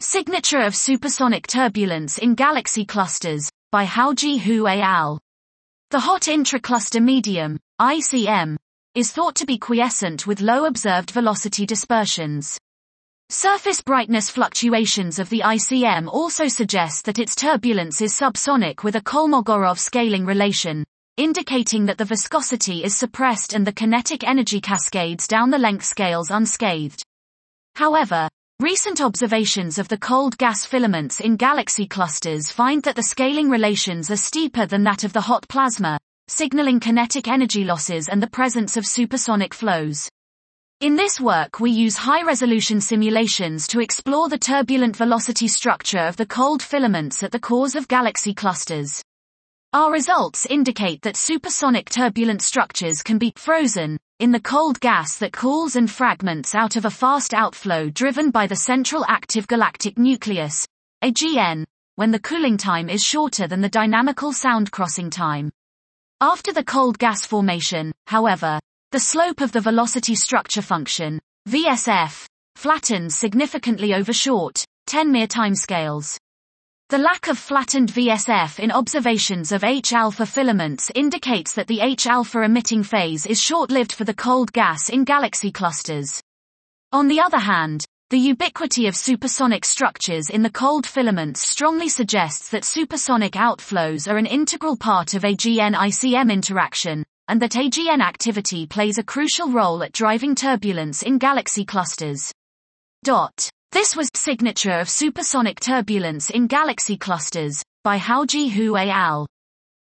Signature of supersonic turbulence in galaxy clusters, by Haoji Hu et al. The hot intracluster medium, ICM, is thought to be quiescent with low observed velocity dispersions. Surface brightness fluctuations of the ICM also suggest that its turbulence is subsonic with a Kolmogorov scaling relation, indicating that the viscosity is suppressed and the kinetic energy cascades down the length scales unscathed. However, recent observations of the cold gas filaments in galaxy clusters find that the scaling relations are steeper than that of the hot plasma, signaling kinetic energy losses and the presence of supersonic flows. In this work we use high-resolution simulations to explore the turbulent velocity structure of the cold filaments at the cores of galaxy clusters. Our results indicate that supersonic turbulent structures can be frozen in the cold gas that cools and fragments out of a fast outflow driven by the central active galactic nucleus, AGN, when the cooling time is shorter than the dynamical sound crossing time. After the cold gas formation, however, the slope of the velocity structure function, VSF, flattens significantly over short, 10-meter timescales. The lack of flattened VSF in observations of H-alpha filaments indicates that the H-alpha emitting phase is short-lived for the cold gas in galaxy clusters. On the other hand, the ubiquity of supersonic structures in the cold filaments strongly suggests that supersonic outflows are an integral part of AGN-ICM interaction, and that AGN activity plays a crucial role at driving turbulence in galaxy clusters. This was Signature of Supersonic Turbulence in Galaxy Clusters, by Haoji Hu et al.